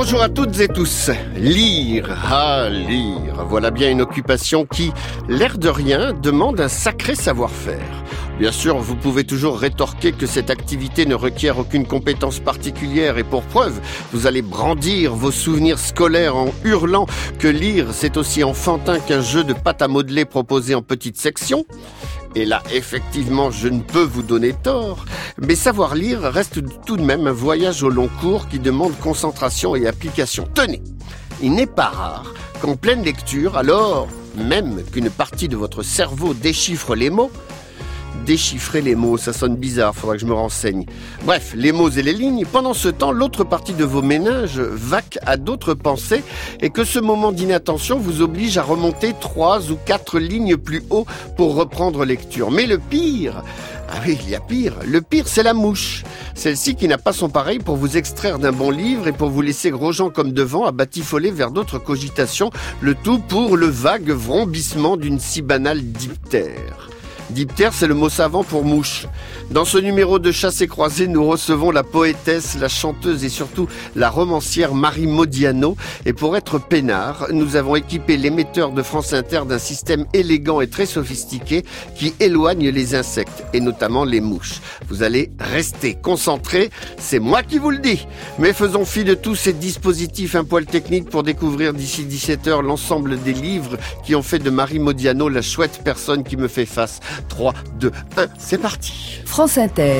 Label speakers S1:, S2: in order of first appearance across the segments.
S1: Bonjour à toutes et tous. Lire, lire. Voilà bien une occupation qui, l'air de rien, demande un sacré savoir-faire. Bien sûr, vous pouvez toujours rétorquer que cette activité ne requiert aucune compétence particulière et pour preuve, vous allez brandir vos souvenirs scolaires en hurlant que lire, c'est aussi enfantin qu'un jeu de pâte à modeler proposé en petites sections. Et là, effectivement, je ne peux vous donner tort. Mais savoir lire reste tout de même un voyage au long cours qui demande concentration et application. Tenez, il n'est pas rare qu'en pleine lecture, alors même qu'une partie de votre cerveau déchiffre les mots, déchiffrer les mots, ça sonne bizarre, faudra que je me renseigne. Bref, les mots et les lignes, pendant ce temps, l'autre partie de vos méninges vaque à d'autres pensées et que ce moment d'inattention vous oblige à remonter 3 ou 4 lignes plus haut pour reprendre lecture. Mais le pire, ah oui, il y a pire. Le pire, c'est la mouche. Celle-ci qui n'a pas son pareil pour vous extraire d'un bon livre et pour vous laisser gros gens comme devant à batifoler vers d'autres cogitations, le tout pour le vague vrombissement d'une si banale diptère. Diptère, c'est le mot savant pour mouche. Dans ce numéro de Chassé Croisé, nous recevons la poétesse, la chanteuse et surtout la romancière Marie Modiano. Et pour être peinard, nous avons équipé l'émetteur de France Inter d'un système élégant et très sophistiqué qui éloigne les insectes, et notamment les mouches. Vous allez rester concentrés, c'est moi qui vous le dis. Mais faisons fi de tous ces dispositifs un poil techniques pour découvrir d'ici 17h l'ensemble des livres qui ont fait de Marie Modiano la chouette personne qui me fait face. 3, 2, 1, c'est parti.
S2: France Inter.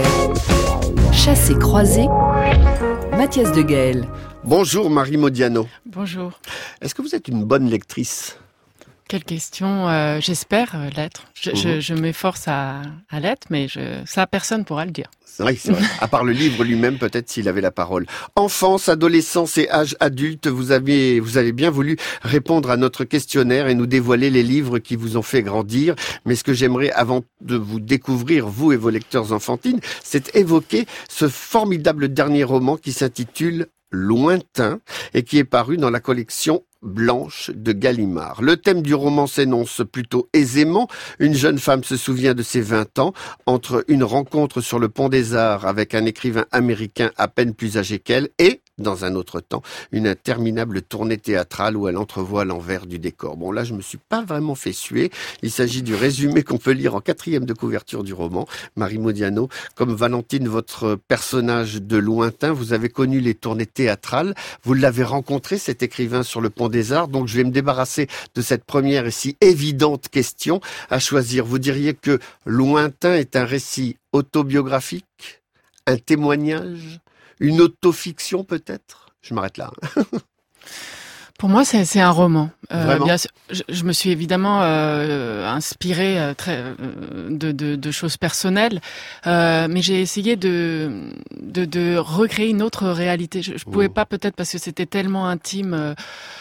S2: Chassé croisé. Mathias Deguel.
S1: Bonjour Marie Modiano.
S3: Bonjour.
S1: Est-ce que vous êtes une bonne lectrice ?
S3: Quelle question. J'espère l'être. Je m'efforce à l'être, mais ça, personne pourra le dire.
S1: Oui, c'est vrai. À part le livre lui-même, peut-être s'il avait la parole. Enfance, adolescence et âge adulte, vous avez bien voulu répondre à notre questionnaire et nous dévoiler les livres qui vous ont fait grandir. Mais ce que j'aimerais, avant de vous découvrir, vous et vos lecteurs enfantines, c'est évoquer ce formidable dernier roman qui s'intitule Lointain et qui est paru dans la collection Blanche de Gallimard. Le thème du roman s'énonce plutôt aisément. Une jeune femme se souvient de ses 20 ans entre une rencontre sur le pont des Arts avec un écrivain américain à peine plus âgé qu'elle et, dans un autre temps, une interminable tournée théâtrale où elle entrevoit l'envers du décor. Bon, là, je me suis pas vraiment fait suer. Il s'agit du résumé qu'on peut lire en 4e de couverture du roman. Marie Modiano, comme Valentine, votre personnage de Lointain, vous avez connu les tournées théâtrales. Vous l'avez rencontré, cet écrivain, sur le pont des Arts. Donc, je vais me débarrasser de cette première et si évidente question à choisir. Vous diriez que Lointain est un récit autobiographique, un témoignage, une autofiction peut-être ? Je m'arrête là.
S3: Pour moi, c'est un roman.
S1: Bien
S3: sûr, je me suis évidemment inspirée de choses personnelles, mais j'ai essayé de recréer une autre réalité. Je pouvais pas, peut-être parce que c'était tellement intime.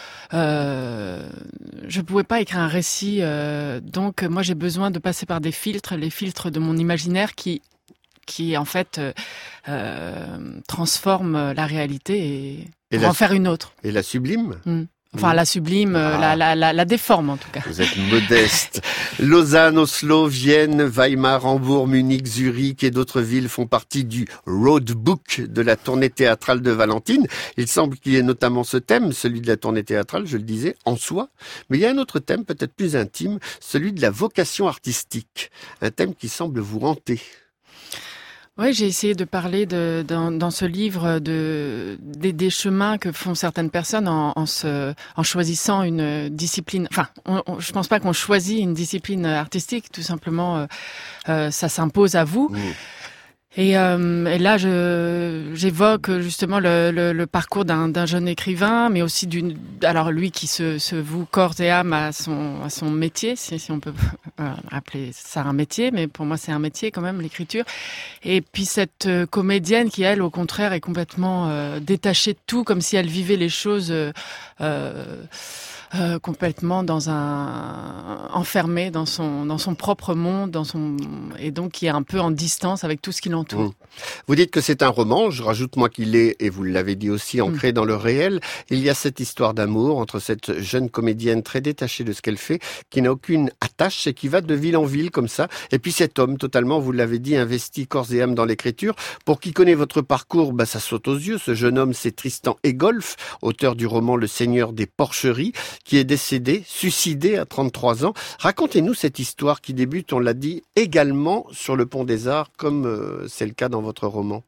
S3: Je pouvais pas écrire un récit, donc moi j'ai besoin de passer par des filtres, les filtres de mon imaginaire qui en fait transforme la réalité et pour en faire une autre.
S1: Et la sublime.
S3: Enfin, la sublime, la déforme en tout cas.
S1: Vous êtes modeste. Lausanne, Oslo, Vienne, Weimar, Hambourg, Munich, Zurich et d'autres villes font partie du roadbook de la tournée théâtrale de Valentine. Il semble qu'il y ait notamment ce thème, celui de la tournée théâtrale, je le disais, en soi. Mais il y a un autre thème, peut-être plus intime, celui de la vocation artistique. Un thème qui semble vous hanter.
S3: Oui, j'ai essayé de parler dans ce livre des chemins que font certaines personnes en choisissant une discipline. Enfin, je pense pas qu'on choisit une discipline artistique, tout simplement, ça s'impose à vous. Et là, j'évoque justement le parcours d'un jeune écrivain, mais aussi alors lui qui se voue corps et âme à son métier, si on peut appeler ça un métier, mais pour moi c'est un métier quand même, l'écriture. Et puis cette comédienne qui, elle, au contraire, est complètement détachée de tout, comme si elle vivait les choses complètement enfermé dans son propre monde, et donc qui est un peu en distance avec tout ce qui l'entoure.
S1: Vous dites que c'est un roman, je rajoute moi qu'il est, et vous l'avez dit aussi, ancré dans le réel. Il y a cette histoire d'amour entre cette jeune comédienne très détachée de ce qu'elle fait, qui n'a aucune attache et qui va de ville en ville comme ça. Et puis cet homme totalement, vous l'avez dit, investi corps et âme dans l'écriture. Pour qui connaît votre parcours, ça saute aux yeux. Ce jeune homme, c'est Tristan Egolf, auteur du roman Le Seigneur des Porcheries, qui est décédé, suicidé à 33 ans. Racontez-nous cette histoire qui débute, on l'a dit, également sur le Pont des Arts, comme c'est le cas dans votre roman.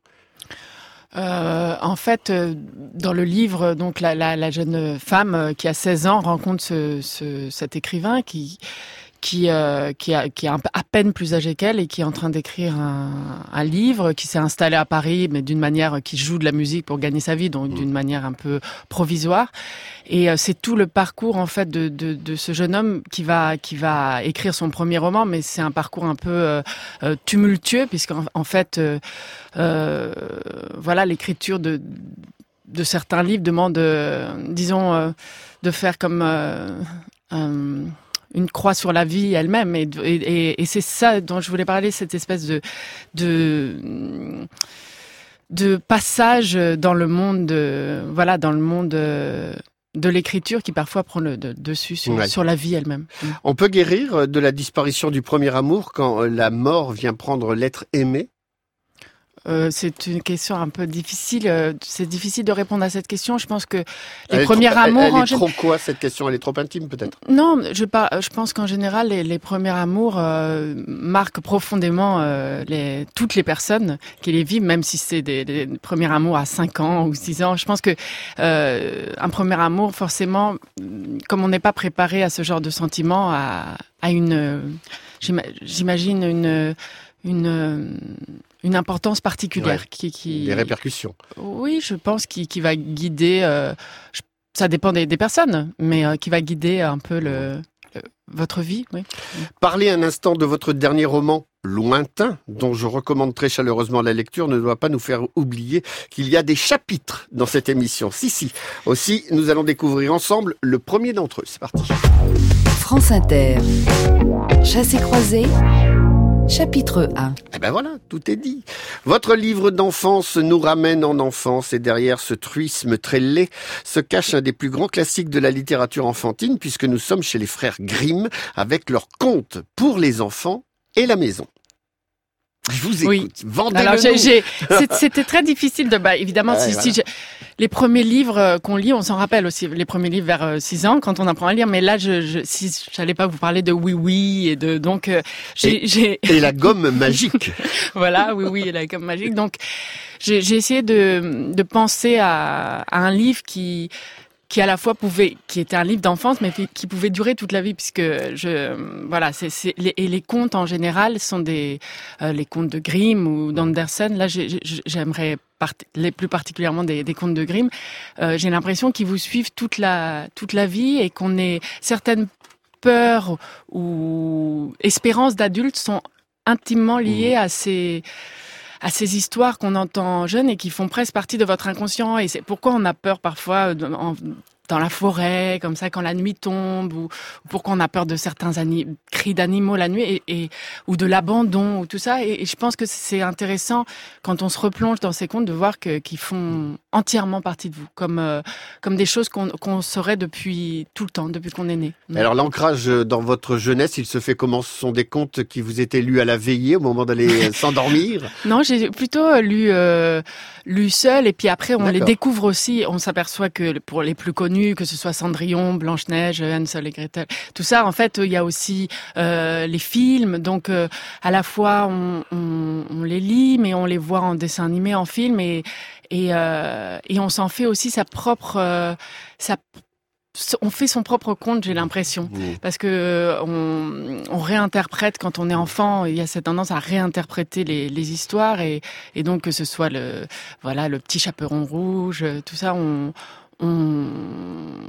S3: En fait, dans le livre, donc la jeune femme qui a 16 ans rencontre cet écrivain qui est à peine plus âgé qu'elle et qui est en train d'écrire un livre, qui s'est installé à Paris, mais d'une manière qui joue de la musique pour gagner sa vie, donc d'une manière un peu provisoire. Et c'est tout le parcours en fait de ce jeune homme qui va écrire son premier roman, mais c'est un parcours un peu tumultueux puisqu'en fait, voilà, l'écriture de certains livres demande, disons, de faire comme une croix sur la vie elle-même, et c'est ça dont je voulais parler, cette espèce de passage dans le monde, dans le monde de l'écriture qui parfois prend le dessus sur la vie elle-même.
S1: On peut guérir de la disparition du premier amour quand la mort vient prendre l'être aimé?
S3: C'est une question un peu difficile. C'est difficile de répondre à cette question. Je pense que les premiers amours...
S1: Elle est trop quoi, cette question? Elle est trop intime, peut-être?
S3: Non, je pense qu'en général, les premiers amours marquent profondément toutes les personnes qui les vivent, même si c'est des premiers amours à 5 ans ou 6 ans. Je pense que un premier amour, forcément, comme on n'est pas préparé à ce genre de sentiment, à une... J'imagine une importance particulière qui
S1: des répercussions.
S3: Oui, je pense qui va guider. Ça dépend des personnes, mais qui va guider un peu votre vie. Oui.
S1: Parlez un instant de votre dernier roman, Lointain, dont je recommande très chaleureusement la lecture, ne doit pas nous faire oublier qu'il y a des chapitres dans cette émission. Si. Aussi, nous allons découvrir ensemble le premier d'entre eux. C'est parti.
S2: France Inter. Chassé-croisé. Chapitre 1.
S1: Eh ben voilà, tout est dit. Votre livre d'enfance nous ramène en enfance, et derrière ce truisme très laid se cache un des plus grands classiques de la littérature enfantine, puisque nous sommes chez les frères Grimm avec leurs contes pour les enfants et la maison. Je vous écoute. Oui. Vendez-le-nous.
S3: C'était très difficile évidemment, les premiers livres qu'on lit, on s'en rappelle aussi, les premiers livres vers 6 ans, quand on apprend à lire, mais là, si j'allais pas vous parler de oui,
S1: et la gomme magique.
S3: Voilà, oui, et la gomme magique. Donc, j'ai essayé de penser à un livre qui à la fois qui était un livre d'enfance, mais qui pouvait durer toute la vie, puisque les contes en général sont les contes de Grimm ou d'Andersen. Là, j'aimerais plus particulièrement des contes de Grimm. J'ai l'impression qu'ils vous suivent toute la vie, et qu'on ait certaines peurs ou espérances d'adultes sont intimement liées à ces histoires qu'on entend jeunes et qui font presque partie de votre inconscient. Et c'est pourquoi on a peur parfois dans la forêt, comme ça, quand la nuit tombe, ou pourquoi on a peur de certains cris d'animaux la nuit, ou de l'abandon, ou tout ça. Et je pense que c'est intéressant, quand on se replonge dans ces contes, de voir qu'ils font entièrement partie de vous, comme des choses qu'on saurait depuis tout le temps, depuis qu'on est né.
S1: Alors l'ancrage dans votre jeunesse, il se fait comment? Ce sont des contes qui vous étaient lus à la veillée au moment d'aller s'endormir?
S3: Non, j'ai plutôt lu seul, et puis après on les découvre aussi. On s'aperçoit que pour les plus connus, que ce soit Cendrillon, Blanche-Neige, Hansel et Gretel, tout ça, en fait, il y a aussi les films. Donc à la fois on les lit, mais on les voit en dessin animé, en film, et on s'en fait aussi sa propre on fait son propre conte, j'ai l'impression, parce que on réinterprète quand on est enfant. Il y a cette tendance à réinterpréter les histoires, et donc que ce soit le petit chaperon rouge, tout ça,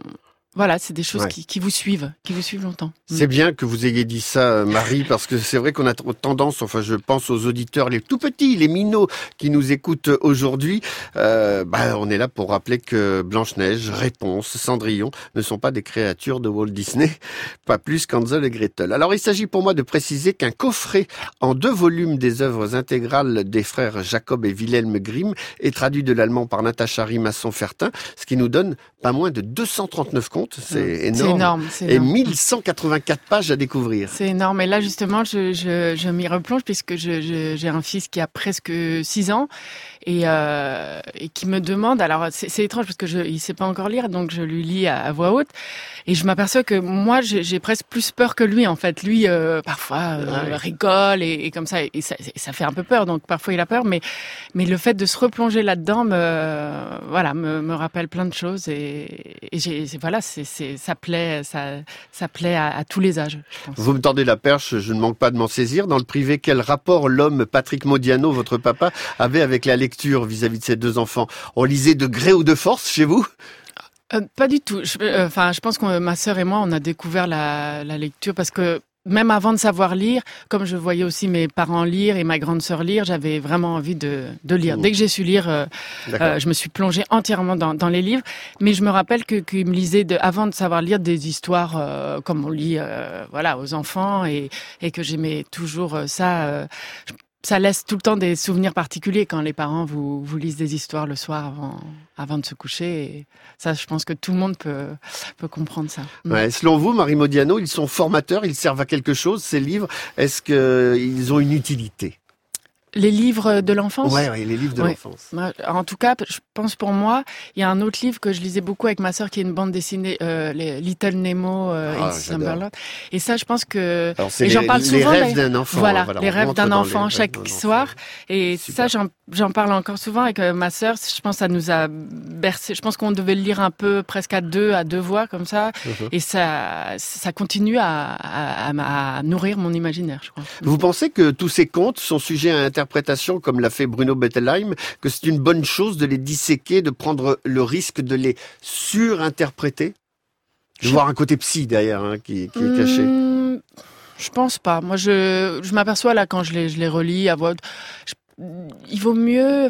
S3: Voilà, c'est des choses
S1: Ouais.
S3: qui vous suivent longtemps.
S1: C'est bien que vous ayez dit ça, Marie, parce que c'est vrai qu'on a tendance, enfin je pense aux auditeurs, les tout petits, les minots qui nous écoutent aujourd'hui, on est là pour rappeler que Blanche-Neige, Réponse, Cendrillon ne sont pas des créatures de Walt Disney, pas plus qu'Hansel et Gretel. Alors il s'agit pour moi de préciser qu'un coffret en 2 volumes des œuvres intégrales des frères Jacob et Wilhelm Grimm est traduit de l'allemand par Natacha Rimasson-Fertin, ce qui nous donne pas moins de 239 contes. C'est énorme.
S3: C'est
S1: Et
S3: énorme.
S1: 1184 pages à découvrir.
S3: C'est énorme. Et là, justement, je m'y replonge puisque j'ai un fils qui a presque 6 ans et qui me demande. Alors, c'est étrange parce que il sait pas encore lire, donc je lui lis à voix haute. Et je m'aperçois que moi, j'ai presque plus peur que lui. En fait, lui, parfois, rigole et comme ça, et ça fait un peu peur. Donc, parfois, il a peur. Mais le fait de se replonger là-dedans, me rappelle plein de choses. Ça plaît à tous les âges, je pense.
S1: Vous me tendez la perche, je ne manque pas de m'en saisir. Dans le privé, quel rapport l'homme Patrick Modiano, votre papa, avait avec la lecture vis-à-vis de ses 2 enfants? On lisait de gré ou de force chez vous?
S3: Pas du tout. Je pense que ma sœur et moi, on a découvert la lecture parce que même avant de savoir lire, comme je voyais aussi mes parents lire et ma grande sœur lire, j'avais vraiment envie de lire. Dès que j'ai su lire, je me suis plongée entièrement dans les livres. Mais je me rappelle qu'ils me lisaient avant de savoir lire des histoires comme on lit aux enfants et que j'aimais toujours ça. Ça laisse tout le temps des souvenirs particuliers quand les parents vous lisent des histoires le soir avant de se coucher. Et ça, je pense que tout le monde peut comprendre ça.
S1: Ouais, selon vous, Marie Modiano, ils sont formateurs, ils servent à quelque chose, ces livres? Est-ce qu'ils ont une utilité?
S3: Les livres de l'enfance?
S1: Ouais, les livres de l'enfance.
S3: En tout cas, je pense pour moi, il y a un autre livre que je lisais beaucoup avec ma sœur qui est une bande dessinée, les Little Nemo, Slumberland. Et ça, je pense que...
S1: Alors, c'est
S3: j'en parle souvent.
S1: Les rêves d'un enfant.
S3: Voilà, les rêves d'un enfant chaque soir. Et
S1: super.
S3: Ça, j'en parle encore souvent avec ma sœur. Je pense que ça nous a bercé. Je pense qu'on devait le lire un peu presque à deux voix comme ça. Et ça continue à nourrir mon imaginaire, je crois.
S1: Vous pensez que tous ces contes sont sujets à interprétation, comme l'a fait Bruno Bettelheim, que c'est une bonne chose de les disséquer, de prendre le risque de les surinterpréter, de voir un côté psy derrière qui est caché?
S3: Je pense pas. Moi, je m'aperçois là quand je les relis à voix haute. Il vaut mieux,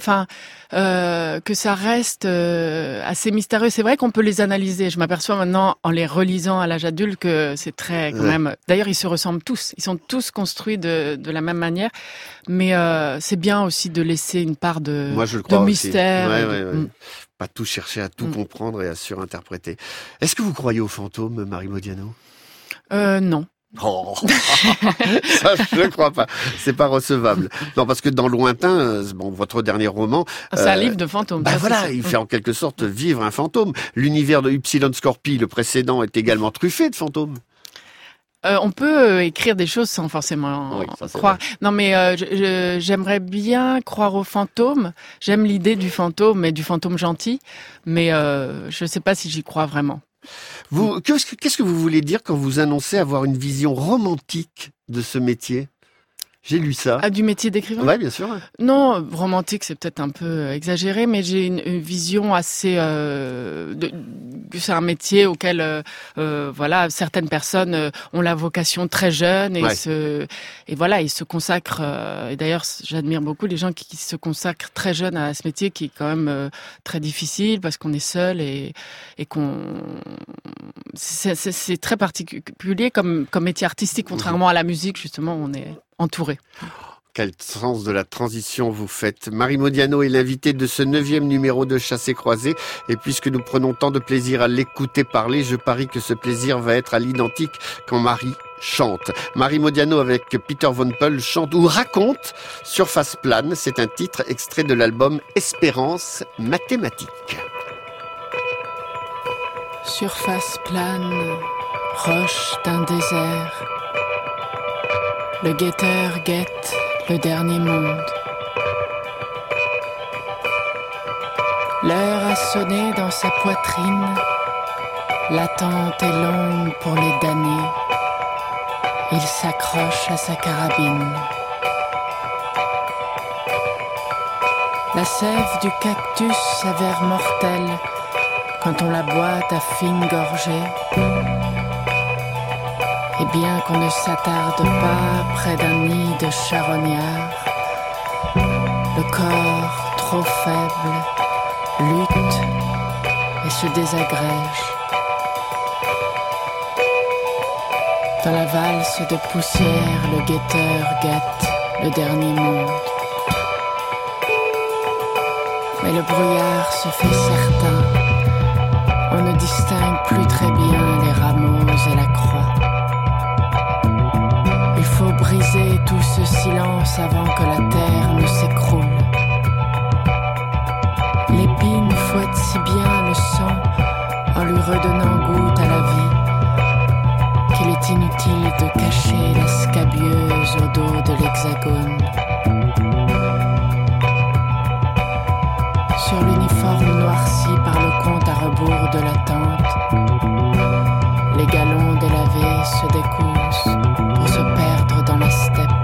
S3: que ça reste assez mystérieux. C'est vrai qu'on peut les analyser. Je m'aperçois maintenant, en les relisant à l'âge adulte, que c'est très quand même. D'ailleurs, ils se ressemblent tous. Ils sont tous construits de la même manière. Mais c'est bien aussi de laisser une part de mystère.
S1: Pas tout chercher à tout comprendre et à surinterpréter. Est-ce que vous croyez aux fantômes, Marie Modiano?
S3: Non.
S1: Oh, ça je ne crois pas. C'est pas recevable. Non, parce que dans Lointain, votre dernier roman,
S3: c'est un livre de fantômes.
S1: Il fait en quelque sorte vivre un fantôme. L'univers de Upsilon Scorpi, le précédent, est également truffé de fantômes.
S3: On peut écrire des choses sans forcément croire.
S1: Vrai.
S3: Non, mais j'aimerais bien croire aux fantômes. J'aime l'idée du fantôme, mais du fantôme gentil. Mais je ne sais pas si j'y crois vraiment.
S1: Qu'est-ce que vous voulez dire quand vous annoncez avoir une vision romantique de ce métier? J'ai lu ça.
S3: Ah, du métier d'écrivain?
S1: Ouais, bien sûr.
S3: Non, romantique, c'est peut-être un peu exagéré, mais j'ai une vision assez que c'est un métier auquel certaines personnes ont la vocation très jeune et ils se consacrent. Et d'ailleurs, j'admire beaucoup les gens qui se consacrent très jeunes à ce métier qui est quand même très difficile parce qu'on est seul et c'est très particulier comme métier artistique, contrairement à la musique justement, on est entouré.
S1: Quel sens de la transition vous faites. Marie Modiano est l'invitée de ce 9e numéro de Chassé Croisé. Et puisque nous prenons tant de plaisir à l'écouter parler, je parie que ce plaisir va être à l'identique quand Marie chante. Marie Modiano avec Peter Von Peul chante ou raconte Surface plane. C'est un titre extrait de l'album Espérance mathématique.
S3: Surface plane, roche d'un désert. Le guetteur guette le dernier monde. L'heure a sonné dans sa poitrine. L'attente est longue pour les damnés. Il s'accroche à sa carabine. La sève du cactus s'avère mortelle quand on la boite à fine gorgée, et bien qu'on ne s'attarde pas près d'un nid de charognard, le corps trop faible lutte et se désagrège. Dans la valse de poussière, le guetteur guette le dernier monde. Mais le brouillard se fait certain. On ne distingue plus très bien les rameaux et la croix. Il faut briser tout ce silence avant que la terre ne s'écroule. L'épine fouette si bien le sang en lui redonnant goût à la vie qu'il est inutile de cacher la scabieuse au dos de l'hexagone. Sur l'uniforme noirci par le compte à rebours de la tente, les galons délavés se décousent pour se perdre dans la steppe.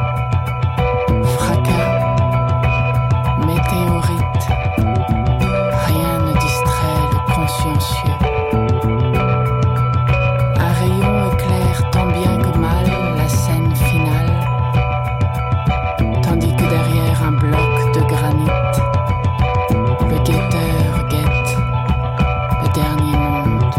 S3: Fracas, météorite, rien ne distrait le consciencieux. Un rayon éclaire tant bien que mal la scène finale, tandis que derrière un bloc de granit, le guetteur guette le dernier monde.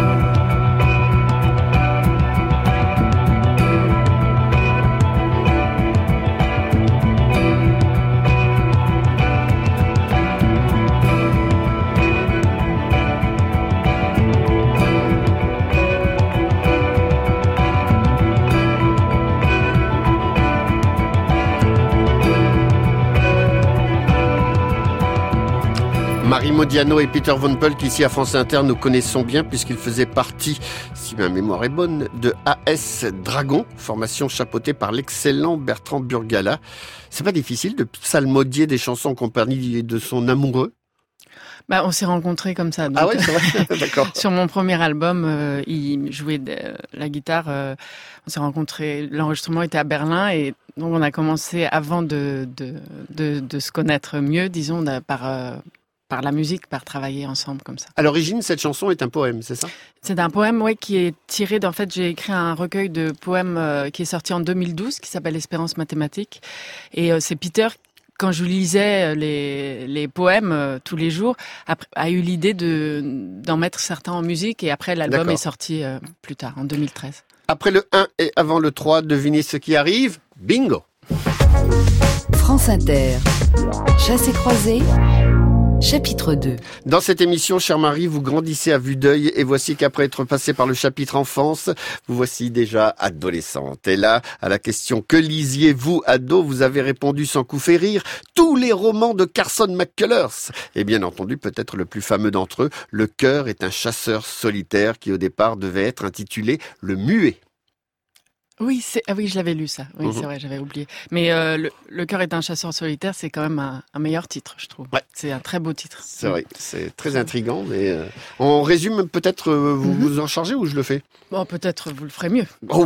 S1: Marie Modiano et Peter Von Pölk, ici à France Inter, nous connaissons bien puisqu'ils faisaient partie, si ma mémoire est bonne, de AS Dragon, formation chapeautée par l'excellent Bertrand Burgala. C'est pas difficile de psalmodier des chansons en compagnie de son amoureux?
S3: Bah, on s'est rencontrés comme ça. Donc,
S1: ah ouais, c'est vrai. D'accord.
S3: Sur mon premier album, il jouait la guitare. On s'est rencontrés. L'enregistrement était à Berlin et donc on a commencé avant de se connaître mieux, disons, par la musique, par travailler ensemble comme ça.
S1: À l'origine, cette chanson est un poème, c'est ça?
S3: C'est un poème, ouais, qui est tiré d'en fait, j'ai écrit un recueil de poèmes qui est sorti en 2012, qui s'appelle Espérance mathématique. Et c'est Peter, quand je lisais les poèmes tous les jours, a eu l'idée d'en mettre certains en musique. Et après, l'album est sorti plus tard, en 2013.
S1: Après le 1 et avant le 3, devinez ce qui arrive? Bingo!
S2: France Inter, Chassé croisé, chapitre 2.
S1: Dans cette émission, chère Marie, vous grandissez à vue d'œil et voici qu'après être passé par le chapitre enfance, vous voici déjà adolescente. Et là, à la question « Que lisiez-vous, ado ?» vous avez répondu sans coup fait rire « Tous les romans de Carson McCullers !» Et bien entendu, peut-être le plus fameux d'entre eux, « Le cœur est un chasseur solitaire » qui au départ devait être intitulé « Le muet ».
S3: Oui, je l'avais lu ça. Oui, c'est vrai, j'avais oublié. Mais le cœur est un chasseur solitaire, c'est quand même un meilleur titre, je trouve. Ouais. C'est un très beau titre.
S1: C'est vrai, c'est très intriguant. Mais on résume peut-être, vous vous en chargez ou je le fais?
S3: Bon, peut-être vous le ferez mieux.
S1: Oh,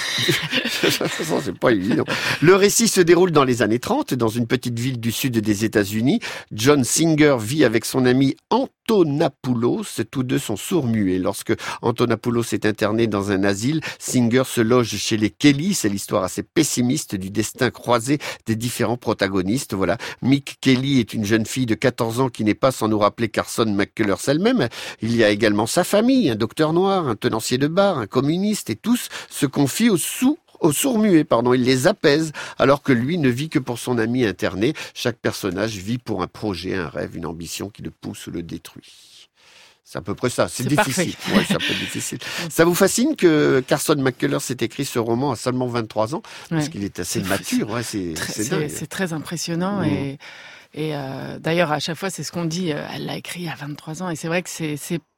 S1: c'est pas évident. Le récit se déroule dans les années 30, dans une petite ville du sud des États-Unis. John Singer vit avec son ami Antonopoulos. Tous deux sont sourds-muets. Lorsque Antonopoulos est interné dans un asile, Singer se loge chez les Kelly. C'est l'histoire assez pessimiste du destin croisé des différents protagonistes. Voilà. Mick Kelly est une jeune fille de 14 ans qui n'est pas sans nous rappeler Carson McCullers elle-même. Il y a également sa famille, un docteur noir, un tenancier de bar, un communiste, et tous se confient aux sourds-muets, il les apaise, alors que lui ne vit que pour son ami interné. Chaque personnage vit pour un projet, un rêve, une ambition qui le pousse ou le détruit. C'est à peu près ça. C'est difficile. Ouais, c'est un peu difficile. Ça vous fascine que Carson McCullers ait écrit ce roman à seulement 23 ans? Parce qu'il est assez mature. Ouais, c'est dingue.
S3: C'est très impressionnant et d'ailleurs, à chaque fois, c'est ce qu'on dit. Elle l'a écrit à 23 ans et c'est vrai que c'est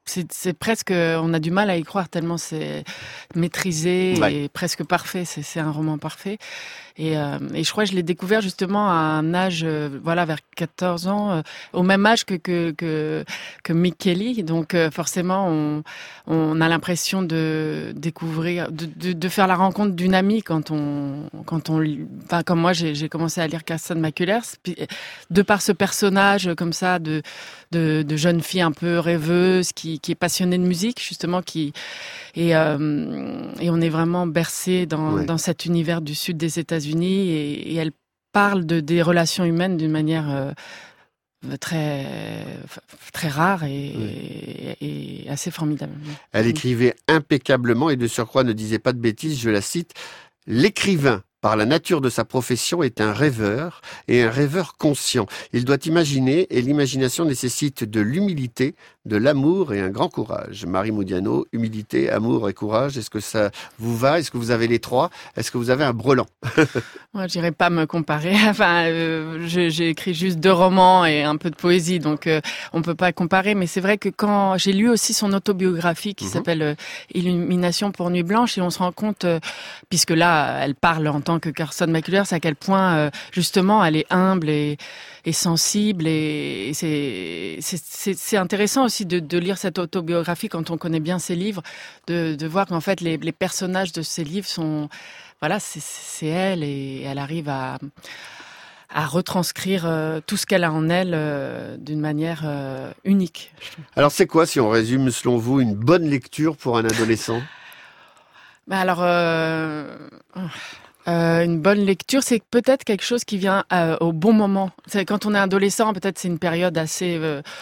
S3: c'est presque, on a du mal à y croire tellement c'est maîtrisé et presque parfait. C'est un roman parfait. Et je crois que je l'ai découvert justement à un âge, vers 14 ans, au même âge que Mick Kelly. Donc forcément, on a l'impression de découvrir, de faire la rencontre d'une amie quand on lit. Enfin, comme moi, j'ai commencé à lire Carson McCullers, puis, de par ce personnage comme ça de jeune fille un peu rêveuse qui est passionnée de musique justement, et on est vraiment bercé dans cet univers du sud des États-Unis, et elle parle des relations humaines d'une manière très très rare et assez formidable.
S1: Elle écrivait impeccablement et de surcroît ne disait pas de bêtises, je la cite: l'écrivain, par la nature de sa profession, est un rêveur, et un rêveur conscient. Il doit imaginer, et l'imagination nécessite de l'humilité, de l'amour et un grand courage. Marie Modiano, humilité, amour et courage, est-ce que ça vous va? Est-ce que vous avez les trois? Est-ce que vous avez un brelan?
S3: Moi, j'irais pas me comparer. Enfin, j'ai écrit juste 2 romans et un peu de poésie, donc on peut pas comparer. Mais c'est vrai que quand j'ai lu aussi son autobiographie qui s'appelle Illumination pour Nuit Blanche, et on se rend compte, puisque là, elle parle en tant que Carson McCullers, à quel point justement elle est humble et sensible, et c'est intéressant aussi de lire cette autobiographie quand on connaît bien ses livres, de voir qu'en fait les personnages de ses livres sont, voilà, c'est elle, et elle arrive à retranscrire tout ce qu'elle a en elle d'une manière unique.
S1: Alors c'est quoi, si on résume selon vous, une bonne lecture pour un adolescent?
S3: Alors une bonne lecture, c'est peut-être quelque chose qui vient au bon moment. C'est quand on est adolescent, peut-être c'est une période assez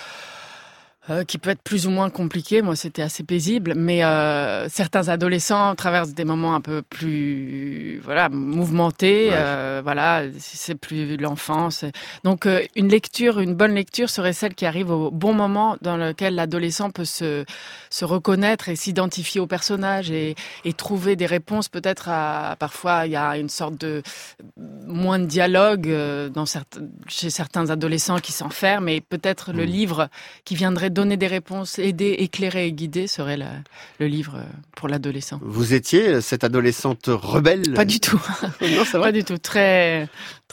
S3: qui peut être plus ou moins compliquée. Moi, c'était assez paisible, mais certains adolescents traversent des moments un peu plus mouvementés. C'est plus l'enfance. Donc une bonne lecture serait celle qui arrive au bon moment, dans lequel l'adolescent peut se reconnaître et s'identifier au personnage et trouver des réponses. Peut-être parfois il y a une sorte de moins de dialogue chez certains adolescents qui s'enferment, et peut-être le livre qui viendrait donner des réponses, aider, éclairer et guider serait le livre pour l'adolescent.
S1: Vous étiez cette adolescente rebelle?
S3: Pas du tout.
S1: Non, c'est vrai.
S3: Pas du tout. Très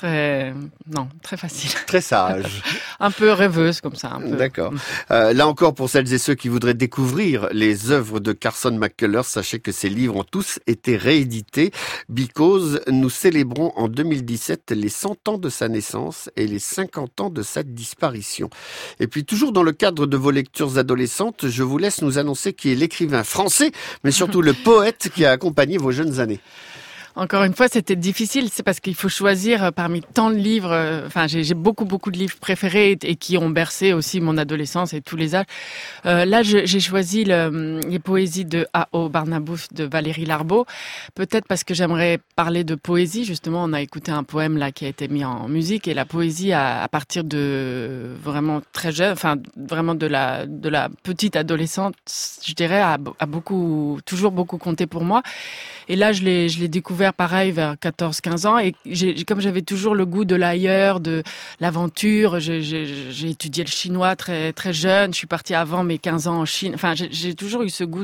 S3: facile.
S1: Très sage.
S3: Un peu rêveuse comme ça. Un peu.
S1: D'accord. Là encore, pour celles et ceux qui voudraient découvrir les œuvres de Carson McCullers, sachez que ces livres ont tous été réédités. Because nous célébrons en 2017 les 100 ans de sa naissance et les 50 ans de sa disparition. Et puis toujours dans le cadre de vos lectures adolescentes, je vous laisse nous annoncer qui est l'écrivain français, mais surtout le poète qui a accompagné vos jeunes années.
S3: Encore une fois, c'était difficile. C'est parce qu'il faut choisir parmi tant de livres. Enfin, j'ai beaucoup de livres préférés et qui ont bercé aussi mon adolescence et tous les âges. Là, j'ai choisi les poésies de A.O. Barnabous de Valérie Larbaud. Peut-être parce que j'aimerais parler de poésie. Justement, on a écouté un poème là qui a été mis en musique, et la poésie à partir de vraiment très jeune, enfin vraiment de la petite adolescente, je dirais, a toujours beaucoup compté pour moi. Et là, je l'ai découvert pareil vers 14-15 ans, et comme j'avais toujours le goût de l'ailleurs, de l'aventure, j'ai étudié le chinois très très jeune, je suis partie avant mes 15 ans en Chine. Enfin, j'ai toujours eu ce goût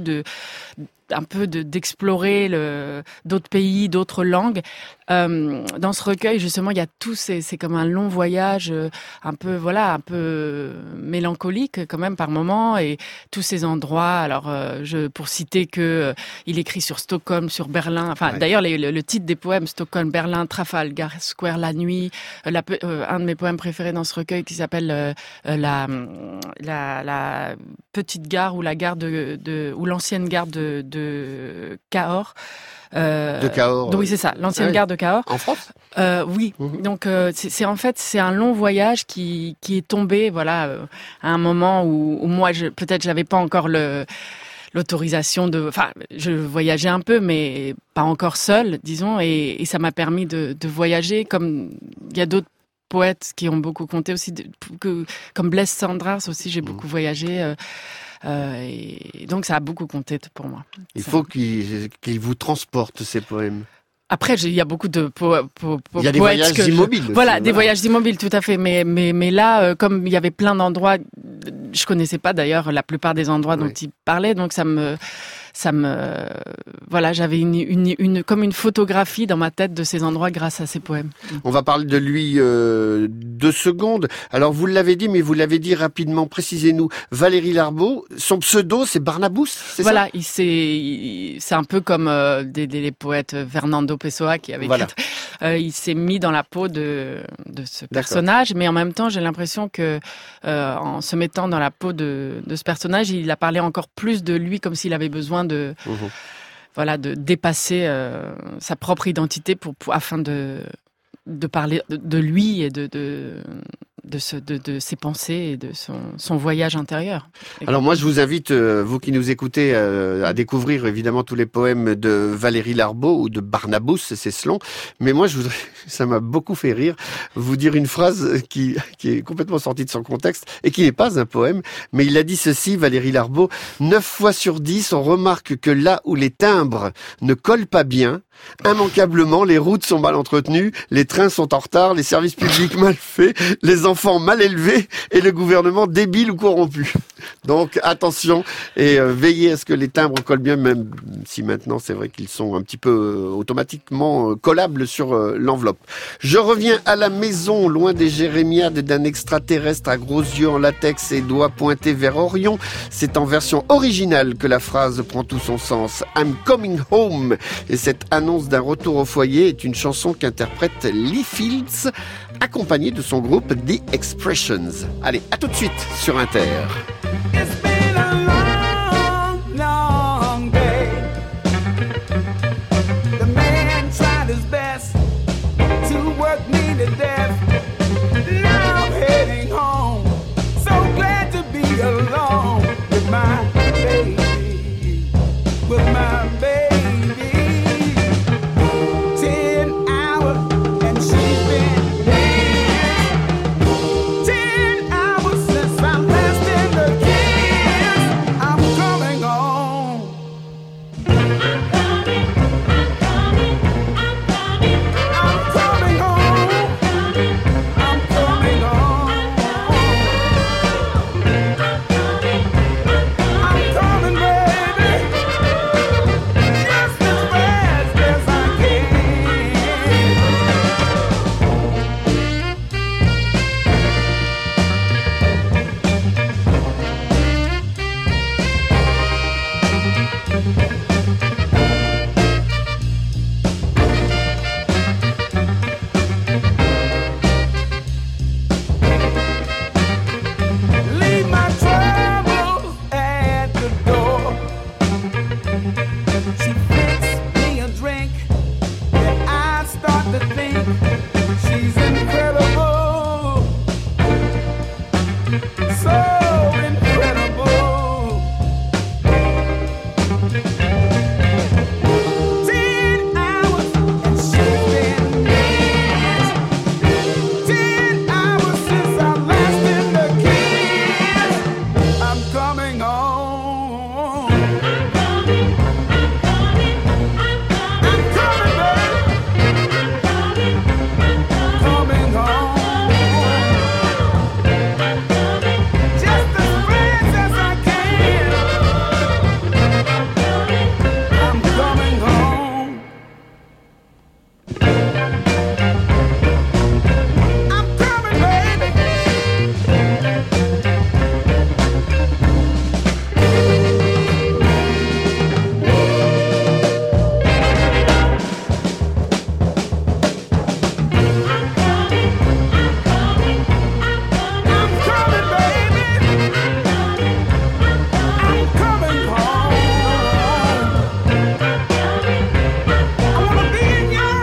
S3: d'explorer d'autres pays, d'autres langues. Dans ce recueil, justement, il y a c'est comme un long voyage, un peu mélancolique quand même par moments, et tous ces endroits. Alors, pour citer il écrit sur Stockholm, sur Berlin. Enfin, d'ailleurs, le titre des poèmes, Stockholm, Berlin, Trafalgar Square, la nuit. Un de mes poèmes préférés dans ce recueil qui s'appelle la petite gare, ou la gare ou l'ancienne gare de Cahors.
S1: De Cahors.
S3: Oui, c'est ça, l'ancienne gare de Cahors.
S1: En France?
S3: Oui. Donc c'est un long voyage qui est tombé, à un moment où moi peut-être j'avais pas encore l'autorisation je voyageais un peu, mais pas encore seule, disons, et ça m'a permis de voyager, comme il y a d'autres poètes qui ont beaucoup compté aussi, comme Blaise Cendrars aussi, j'ai beaucoup voyagé. Et donc ça a beaucoup compté pour moi.
S1: Il faut qu'il vous transporte, ces poèmes.
S3: Après, il y a beaucoup de poètes.
S1: Il y a des voyages immobiles.
S3: Voilà, des voyages immobiles, tout à fait. Mais là, comme il y avait plein d'endroits je connaissais pas d'ailleurs la plupart des endroits dont il parlait, donc voilà, j'avais comme une photographie dans ma tête de ces endroits grâce à ces poèmes.
S1: On va parler de lui 2 secondes. Alors vous l'avez dit, mais vous l'avez dit rapidement. Précisez-nous. Valérie Larbaud, son pseudo c'est Barnabous, c'est
S3: voilà,
S1: ça?
S3: C'est un peu comme les poètes Fernando Pessoa qui avait il s'est mis dans la peau de ce personnage, mais en même temps j'ai l'impression que en se mettant dans la peau de ce personnage, il a parlé encore plus de lui, comme s'il avait besoin de dépasser sa propre identité afin de parler de lui et de ses pensées et de son voyage intérieur.
S1: Alors moi je vous invite, vous qui nous écoutez, à découvrir évidemment tous les poèmes de Valérie Larbaud ou de Barnabous, c'est selon. Mais moi je voudrais, ça m'a beaucoup fait rire, vous dire une phrase qui est complètement sortie de son contexte et qui n'est pas un poème, mais il a dit ceci, Valérie Larbaud: 9 fois sur 10, on remarque que là où les timbres ne collent pas bien, immanquablement, les routes sont mal entretenues, les trains sont en retard, les services publics mal faits, les enfants mal élevés et le gouvernement débile ou corrompu. Donc attention et veillez à ce que les timbres collent bien, même si maintenant c'est vrai qu'ils sont un petit peu automatiquement collables sur l'enveloppe. Je reviens à la maison, loin des jérémiades d'un extraterrestre à gros yeux en latex et doigts pointés vers Orion. C'est en version originale que la phrase prend tout son sens. I'm coming home. Et cette annonce d'un retour au foyer est une chanson qu'interprète Lee Fields, accompagnée de son groupe The Expressions. Allez, à tout de suite sur Inter.
S4: It's been a long, long day. The man tried his best to work me to death. Now I'm heading home. So glad to be alone with my baby, with my baby. 10 hours and she's been dead. 10 hours since I last in the kiss. I'm coming home. I'm coming home. I'm coming home. I'm coming, baby, just as fast as I can. Leave my troubles at the door. She fixed me a drink, and I start to think she's incredible, so incredible. 10 hours and she's been dead. 10 hours since I last in the kiss. I'm coming home. I'm coming, baby. Coming home. Just as fast as I can. I'm coming home. I'm coming, baby. I'm coming, baby. I'm coming home. I wanna be in your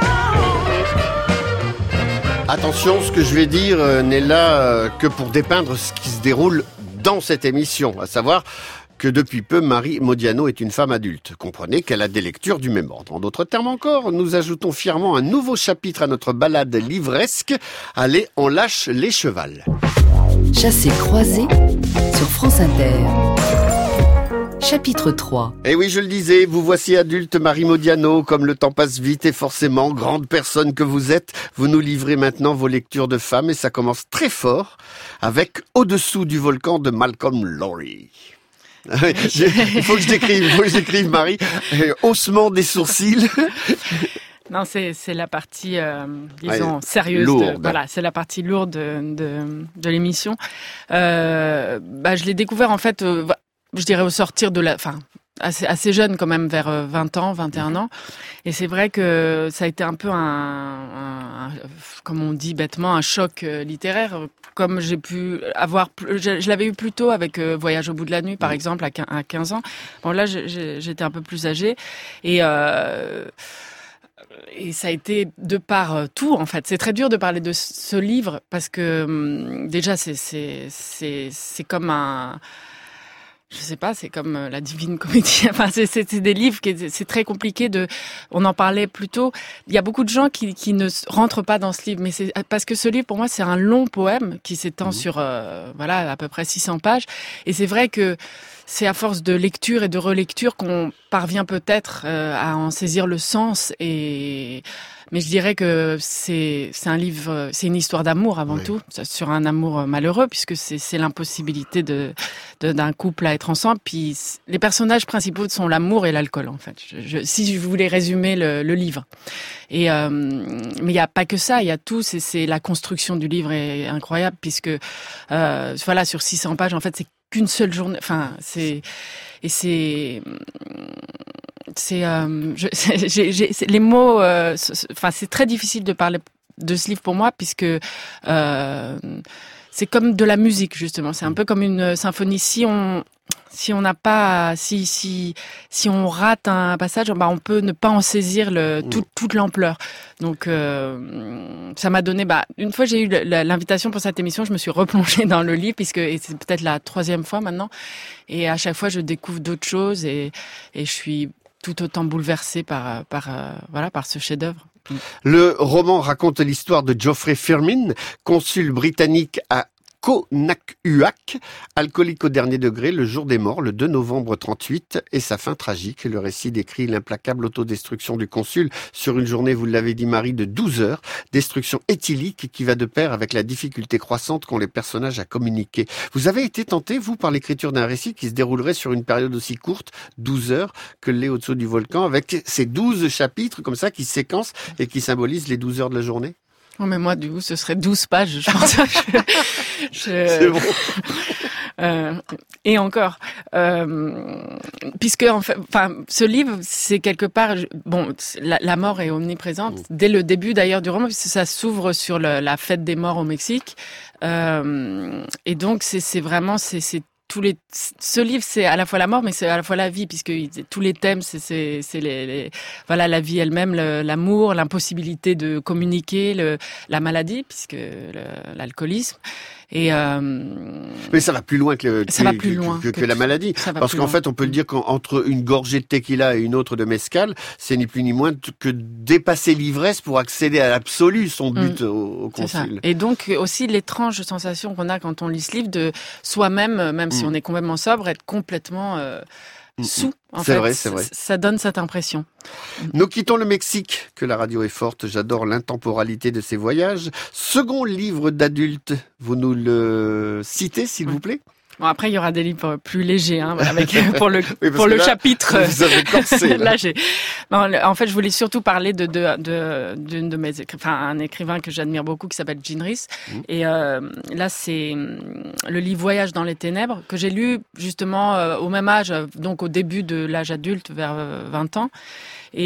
S4: arms.
S1: Attention, ce que je vais dire n'est là que pour dépeindre ce qui se déroule dans cette émission, à savoir que depuis peu, Marie Modiano est une femme adulte. Comprenez qu'elle a des lectures du même ordre. En d'autres termes encore, nous ajoutons fièrement un nouveau chapitre à notre balade livresque. Allez, on lâche les chevals.
S2: Chassé croisé sur France Inter. Chapitre 3.
S1: Et oui, je le disais, vous voici adulte, Marie Modiano. Comme le temps passe vite et forcément, grande personne que vous êtes, vous nous livrez maintenant vos lectures de femmes et ça commence très fort avec Au-dessous du volcan de Malcolm Lowry. Il faut que je décrive, Marie. Haussement des sourcils.
S3: Non, c'est la partie, disons, sérieuse. Voilà, c'est la partie lourde de l'émission. Je l'ai découvert, en fait, je dirais au sortir de assez jeune quand même, vers 20 ans, 21 ans. Et c'est vrai que ça a été un peu comme on dit bêtement, un choc littéraire. Comme j'ai pu avoir, je l'avais eu plus tôt avec Voyage au bout de la nuit, par exemple, à 15 ans. Bon, là, j'étais un peu plus âgée. Et ça a été de par tout, en fait. C'est très dur de parler de ce livre parce que déjà, c'est comme je sais pas, c'est comme la Divine Comédie. Enfin, c'est des livres c'est très compliqué on en parlait plus tôt. Il y a beaucoup de gens qui ne rentrent pas dans ce livre, mais c'est parce que ce livre, pour moi, c'est un long poème qui s'étend sur, à peu près 600 pages. Et c'est vrai que c'est à force de lecture et de relecture qu'on parvient peut-être à en saisir le sens. Mais je dirais que c'est un livre, c'est une histoire d'amour avant tout, sur un amour malheureux, puisque c'est l'impossibilité d'un couple à être ensemble. Puis les personnages principaux sont l'amour et l'alcool, en fait. Si je voulais résumer le livre. Mais il n'y a pas que ça, il y a tout. C'est la construction du livre est incroyable, puisque sur 600 pages, en fait, c'est qu'une seule journée. Enfin, les mots. C'est très difficile de parler de ce livre pour moi, puisque c'est comme de la musique, justement. C'est un peu comme une symphonie. Si on n'a pas, si on rate un passage, on peut ne pas en saisir toute l'ampleur. Donc, ça m'a donné, une fois j'ai eu l'invitation pour cette émission, je me suis replongée dans le livre, et c'est peut-être la 3e fois maintenant. Et à chaque fois, je découvre d'autres choses et je suis tout autant bouleversée par ce chef-d'œuvre.
S1: Le roman raconte l'histoire de Geoffrey Firmin, consul britannique à Conacuac, alcoolique au dernier degré, le jour des morts, le 2 novembre 38, et sa fin tragique. Le récit décrit l'implacable autodestruction du consul sur une journée, vous l'avez dit Marie, de 12 heures. Destruction éthylique qui va de pair avec la difficulté croissante qu'ont les personnages à communiquer. Vous avez été tenté, vous, par l'écriture d'un récit qui se déroulerait sur une période aussi courte, 12 heures, que l'est Au-dessous du volcan, avec ces 12 chapitres comme ça qui séquencent et qui symbolisent les 12 heures de la journée?
S3: Oh, mais moi, du coup, ce serait 12 pages, je pense.
S1: C'est bon.
S3: Et encore, puisque ce livre, c'est quelque part, la mort est omniprésente dès le début d'ailleurs du roman, puisque ça s'ouvre sur la fête des morts au Mexique, et donc c'est vraiment ce livre, c'est à la fois la mort, mais c'est à la fois la vie, puisque tous les thèmes, c'est la vie elle-même, l'amour, l'impossibilité de communiquer, la maladie, puisque l'alcoolisme.
S1: Mais ça va plus loin que la maladie. Parce qu'en fait, on peut le dire qu'entre une gorgée de tequila et une autre de mezcal, c'est ni plus ni moins que dépasser l'ivresse pour accéder à l'absolu, son but au concile.
S3: Et donc, aussi l'étrange sensation qu'on a quand on lit ce livre de soi-même, même si on est complètement sobre, être complètement sous.
S1: C'est vrai.
S3: Ça donne cette impression.
S1: Nous quittons le Mexique, que la radio est forte. J'adore l'intemporalité de ces voyages. Second livre d'adulte, vous nous le citez, s'il vous plaît?
S3: Bon, après, il y aura des livres plus légers, pour le chapitre.
S1: Vous avez corsé, là.
S3: En fait, je voulais surtout parler d'une de mes un écrivain que j'admire beaucoup qui s'appelle Jean Rhys. Et là, c'est le livre Voyage dans les ténèbres que j'ai lu justement au même âge, donc au début de l'âge adulte, vers 20 ans. Et